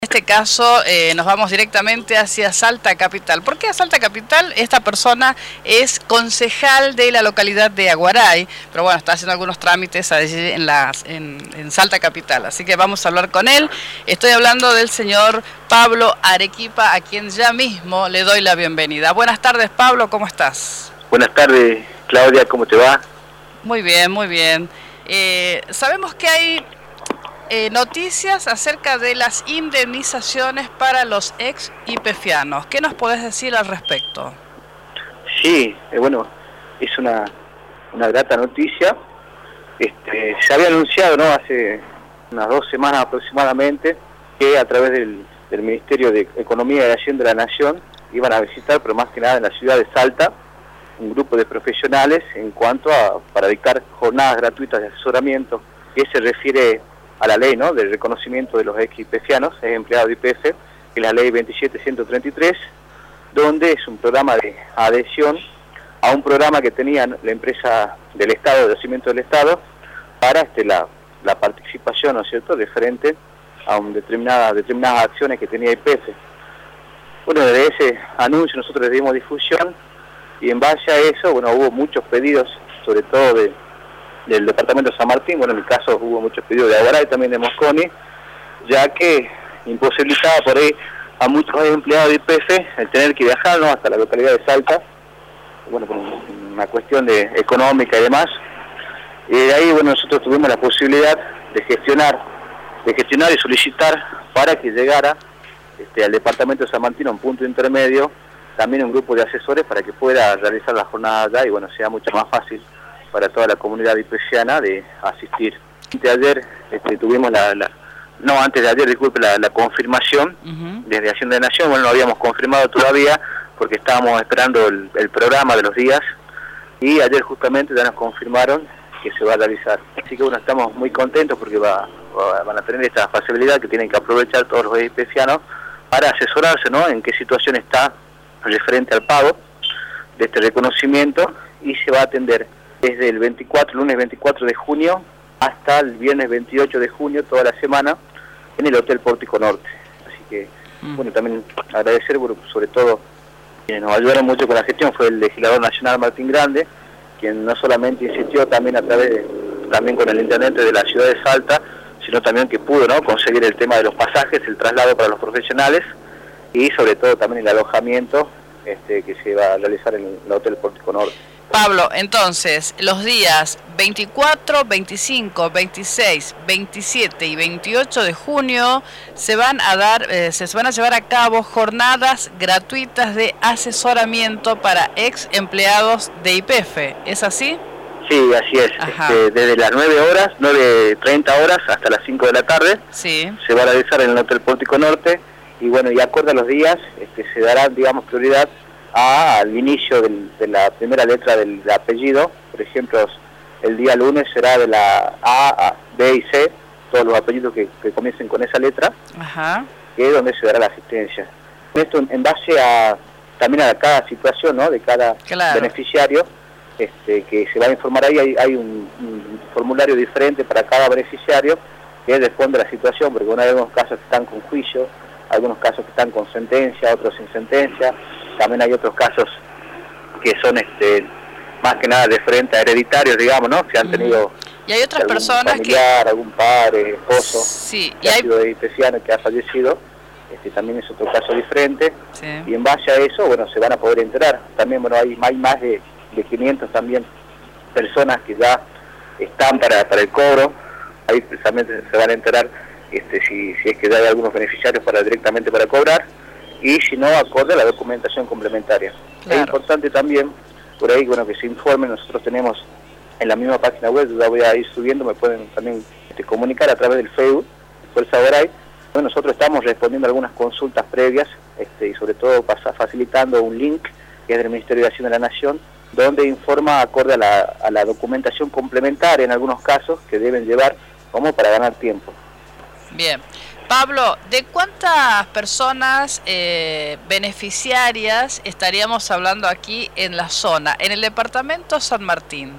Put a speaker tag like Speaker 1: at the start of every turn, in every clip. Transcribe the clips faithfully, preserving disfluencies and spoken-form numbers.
Speaker 1: En este caso eh, nos vamos directamente hacia Salta Capital. ¿Por qué a Salta Capital? Esta persona es concejal de la localidad de Aguaray, pero bueno, está haciendo algunos trámites allí en, la, en, en Salta Capital, así que vamos a hablar con él. Estoy hablando del señor Pablo Arequipa, a quien ya mismo le doy la bienvenida. Buenas tardes, Pablo, ¿cómo estás?
Speaker 2: Buenas tardes, Claudia, ¿cómo te va?
Speaker 1: Muy bien, muy bien. Eh, sabemos que hay Eh, noticias acerca de las indemnizaciones para los ex ipefianos. ¿Qué nos podés decir al respecto?
Speaker 2: Sí, eh, bueno, es una, una grata noticia. Este, se había anunciado, ¿no?, hace unas dos semanas aproximadamente, que a través del, del Ministerio de Economía y Hacienda de la Nación iban a visitar, pero más que nada en la ciudad de Salta, un grupo de profesionales en cuanto a para dictar jornadas gratuitas de asesoramiento, que se refiere a la ley, ¿no?, del reconocimiento de los ex ipefianos, es empleado de I P F, que es la ley veintisiete ciento treinta y tres, donde es un programa de adhesión a un programa que tenía la empresa del Estado, de Yacimiento del Estado, para este, la, la participación, ¿no es cierto?, de frente a un determinada, determinadas acciones que tenía I P F. Bueno, desde ese anuncio nosotros le dimos difusión, y en base a eso, bueno, hubo muchos pedidos, sobre todo de del departamento de San Martín. Bueno, en mi caso hubo muchos pedidos de Aguaray, también de Mosconi, ya que imposibilitaba por ahí a muchos empleados de I P F el tener que viajar, ¿no?, hasta la localidad de Salta, bueno, por una cuestión de económica y demás. Y de ahí, bueno, nosotros tuvimos la posibilidad de gestionar, de gestionar y solicitar para que llegara este, al departamento de San Martín, a un punto intermedio, también un grupo de asesores para que pueda realizar la jornada allá y, bueno, sea mucho más fácil para toda la comunidad ipefiana de asistir. Antes de ayer este, tuvimos la, la, no antes de ayer, disculpe, la, la confirmación uh-huh. desde Hacienda de Nación. Bueno, no habíamos confirmado todavía porque estábamos esperando el, el programa de los días, y ayer justamente ya nos confirmaron que se va a realizar. Así que bueno, estamos muy contentos porque va, va, van a tener esta facilidad que tienen que aprovechar todos los ipefianos para asesorarse, ¿no?, en qué situación está referente al pago de este reconocimiento, y se va a atender desde el veinticuatro, lunes veinticuatro de junio hasta el viernes veintiocho de junio, toda la semana, en el Hotel Pórtico Norte. Así que, mm. bueno, también agradecer, bueno, sobre todo, quienes nos ayudaron mucho con la gestión fue el legislador nacional Martín Grande, quien no solamente insistió también a través de, también con el intendente de la ciudad de Salta, sino también que pudo, ¿no?, conseguir el tema de los pasajes, el traslado para los profesionales, y sobre todo también el alojamiento este, que se va a realizar en el Hotel Pórtico Norte.
Speaker 1: Pablo, entonces, los días veinticuatro, veinticinco, veintiséis, veintisiete y veintiocho de junio se van a dar, eh, se van a llevar a cabo jornadas gratuitas de asesoramiento para ex empleados de I P F, ¿es así?
Speaker 2: Sí, así es. Este, desde las nueve horas, nueve treinta horas hasta las cinco de la tarde,
Speaker 1: sí.
Speaker 2: se va a realizar en el Hotel Pórtico Norte, y bueno, y acorde a los días, este, se dará, digamos, prioridad A, al inicio del, de la primera letra del, del apellido. Por ejemplo, el día lunes será de la A, A, B y C, todos los apellidos que, que comiencen con esa letra,
Speaker 1: Ajá.
Speaker 2: que es donde se dará la asistencia. Esto en, en base a también a cada situación, ¿no?, de cada
Speaker 1: claro.
Speaker 2: beneficiario, este, que se va a informar ahí. Hay, hay un, un formulario diferente para cada beneficiario que responde a la situación, porque bueno, hay algunos casos que están con juicio, algunos casos que están con sentencia, otros sin sentencia. También hay otros casos que son este más que nada de frente a hereditarios, digamos, ¿no?, que han tenido
Speaker 1: y hay otras
Speaker 2: algún
Speaker 1: personas
Speaker 2: familiar,
Speaker 1: que...
Speaker 2: algún padre, esposo,
Speaker 1: sí.
Speaker 2: que
Speaker 1: y
Speaker 2: ha
Speaker 1: hay...
Speaker 2: sido ipefiano, que ha fallecido. Este, también es otro caso diferente,
Speaker 1: sí.
Speaker 2: Y en base a eso, bueno, se van a poder enterar. También, bueno, hay, hay más de, de quinientas también personas que ya están para, para el cobro. Ahí precisamente se van a enterar este, si, si es que ya hay algunos beneficiarios para directamente para cobrar, y si no, acorde a la documentación complementaria. Claro. Es importante también, por ahí, bueno, que se informe. Nosotros tenemos en la misma página web, ya voy a ir subiendo, me pueden también este, comunicar a través del Facebook, Fuerza Aguaray. Bueno, nosotros estamos respondiendo algunas consultas previas, este, y sobre todo pasa, facilitando un link que es del Ministerio de Hacienda de la Nación, donde informa acorde a la, a la documentación complementaria en algunos casos que deben llevar como para ganar tiempo.
Speaker 1: Bien. Pablo, ¿de cuántas personas eh, beneficiarias estaríamos hablando aquí en la zona, en el departamento San Martín?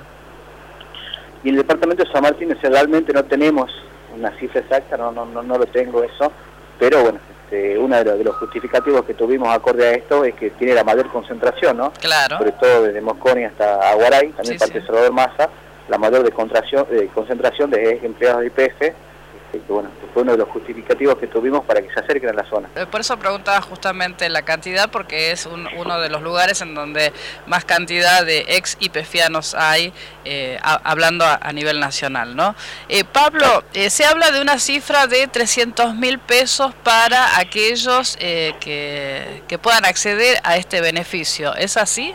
Speaker 2: Y en el departamento de San Martín realmente no tenemos una cifra exacta, no, no, no, no lo tengo eso, pero bueno, este, uno de los, de los justificativos que tuvimos acorde a esto es que tiene la mayor concentración, ¿no?
Speaker 1: Claro.
Speaker 2: Sobre todo desde Mosconi hasta Aguaray, también
Speaker 1: Sí,
Speaker 2: parte de
Speaker 1: sí.
Speaker 2: Salvador Massa, la mayor de concentración, de concentración de empleados de I P F, que, bueno, que fue uno de los justificativos que tuvimos para que se acerquen a la zona.
Speaker 1: Por eso preguntaba justamente la cantidad, porque es un, uno de los lugares en donde más cantidad de ex IPFianos hay, eh, a, hablando a, a nivel nacional, ¿no? Eh, Pablo, eh, se habla de una cifra de trescientos mil pesos para aquellos eh, que, que puedan acceder a este beneficio, ¿es así?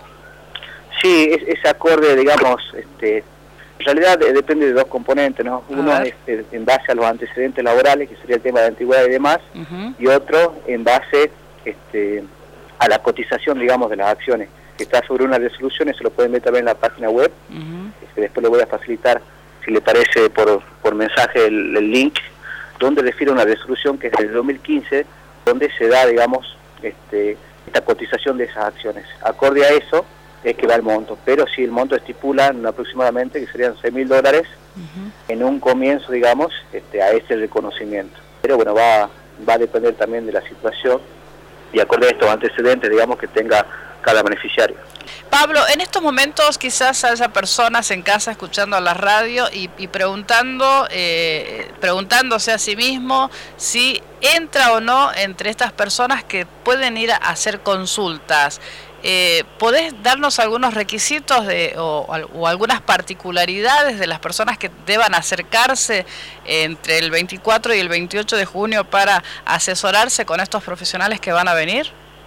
Speaker 2: Sí, es, es acorde, digamos, este, en realidad eh, depende de dos componentes, ¿no? Uno es eh, en base a los antecedentes laborales, que sería el tema de antigüedad y demás, uh-huh. y otro en base este, a la cotización, digamos, de las acciones, que está sobre una resolución, eso lo pueden ver también en la página web, uh-huh. este, después le voy a facilitar, si le parece, por, por mensaje el, el link, donde refiere una resolución que es del dos mil quince, donde se da, digamos, este, esta cotización de esas acciones. Acorde a eso, es que va el monto, pero si el monto estipula aproximadamente que serían seis mil dólares uh-huh. en un comienzo, digamos, este, a ese reconocimiento. Pero bueno, va, va a depender también de la situación y acorde a estos antecedentes, digamos, que tenga cada beneficiario.
Speaker 1: Pablo, en estos momentos quizás haya personas en casa escuchando la radio y, y preguntando, eh, preguntándose a sí mismo si entra o no entre estas personas que pueden ir a hacer consultas. Eh, ¿Podés darnos algunos requisitos de, o, o algunas particularidades de las personas que deban acercarse entre el veinticuatro y el veintiocho de junio para asesorarse con estos profesionales que van a venir?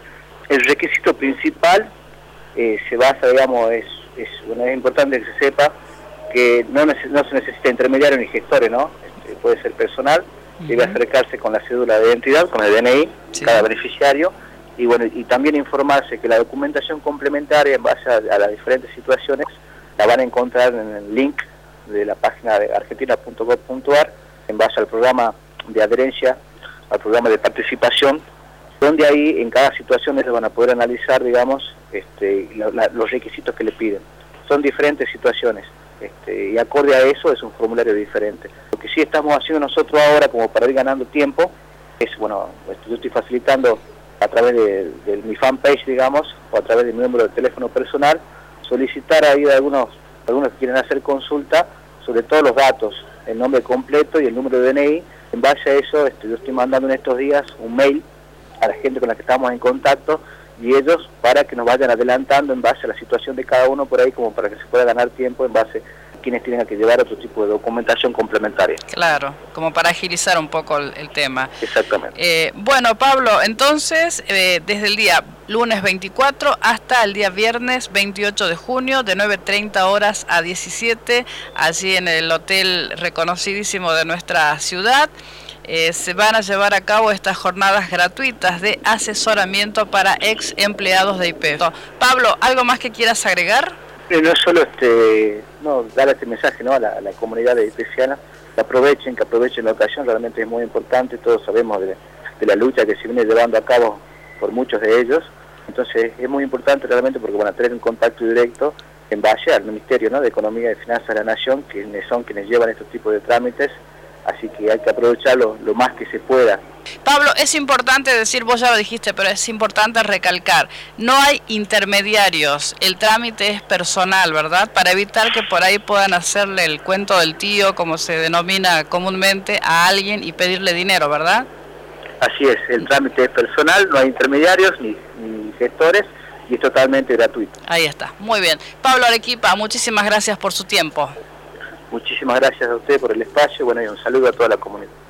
Speaker 2: El requisito principal eh, se basa, digamos, es, es, bueno, es importante que se sepa que no, no se necesita intermediario ni gestores, ¿no? Este, puede ser personal, uh-huh. debe acercarse con la cédula de identidad, con el D N I, sí. cada beneficiario, y bueno, y también informarse que la documentación complementaria en base a, a las diferentes situaciones la van a encontrar en el link de la página de argentina punto gov punto ar en base al programa de adherencia, al programa de participación, donde ahí en cada situación ellos van a poder analizar, digamos, este, la, la, los requisitos que le piden. Son diferentes situaciones este, y acorde a eso es un formulario diferente. Lo que sí estamos haciendo nosotros ahora como para ir ganando tiempo es, bueno, yo estoy facilitando a través de, de mi fanpage, digamos, o a través de mi número de teléfono personal, solicitar ahí a algunos, algunos que quieren hacer consulta sobre todos los datos, el nombre completo y el número de D N I. En base a eso, este, yo estoy mandando en estos días un mail a la gente con la que estamos en contacto y ellos para que nos vayan adelantando en base a la situación de cada uno por ahí, como para que se pueda ganar tiempo en base a quienes tienen que llevar otro tipo de documentación complementaria.
Speaker 1: Claro, como para agilizar un poco el, el tema.
Speaker 2: Exactamente.
Speaker 1: Eh, bueno, Pablo, entonces, eh, desde el día lunes veinticuatro hasta el día viernes veintiocho de junio, de nueve treinta horas a diecisiete, allí en el hotel reconocidísimo de nuestra ciudad, Eh, se van a llevar a cabo estas jornadas gratuitas de asesoramiento para ex empleados de I P F. Pablo, ¿algo más que quieras agregar?
Speaker 2: Eh, no solo este, no, dar este mensaje, ¿no? a, la, a la comunidad de IPFiana, que aprovechen, que aprovechen la ocasión, realmente es muy importante, todos sabemos de, de la lucha que se viene llevando a cabo por muchos de ellos, entonces es muy importante realmente porque van a tener un contacto directo en base al Ministerio, ¿no? de Economía y Finanzas de la Nación, quienes son quienes llevan estos tipos de trámites. Así que hay que aprovecharlo lo más que se pueda.
Speaker 1: Pablo, es importante decir, vos ya lo dijiste, pero es importante recalcar, no hay intermediarios, el trámite es personal, ¿verdad? Para evitar que por ahí puedan hacerle el cuento del tío, como se denomina comúnmente, a alguien y pedirle dinero, ¿verdad?
Speaker 2: Así es, el trámite es personal, no hay intermediarios ni, ni gestores y es totalmente gratuito.
Speaker 1: Ahí está, muy bien. Pablo Arequipa, muchísimas gracias por su tiempo.
Speaker 2: Muchísimas gracias a usted por el espacio, bueno, y un saludo a toda la comunidad.